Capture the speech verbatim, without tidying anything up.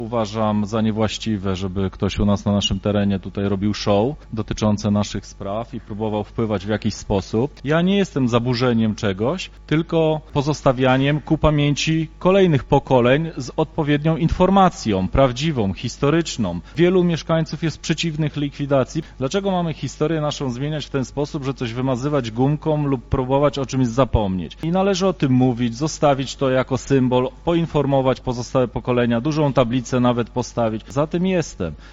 Uważam za niewłaściwe, żeby ktoś u nas na naszym terenie tutaj robił show dotyczące naszych spraw i próbował wpływać w jakiś sposób. Ja nie jestem zaburzeniem czegoś, tylko pozostawianiem ku pamięci kolejnych pokoleń z odpowiednią informacją, prawdziwą, historyczną. Wielu mieszkańców jest przeciwnych likwidacji. Dlaczego mamy historię naszą zmieniać w ten sposób, że coś wymazywać gumką lub próbować o czymś zapomnieć? I należy o tym mówić, zostawić to jako symbol, poinformować pozostałe pokolenia, dużą tablicę nawet postawić. Za tym jestem.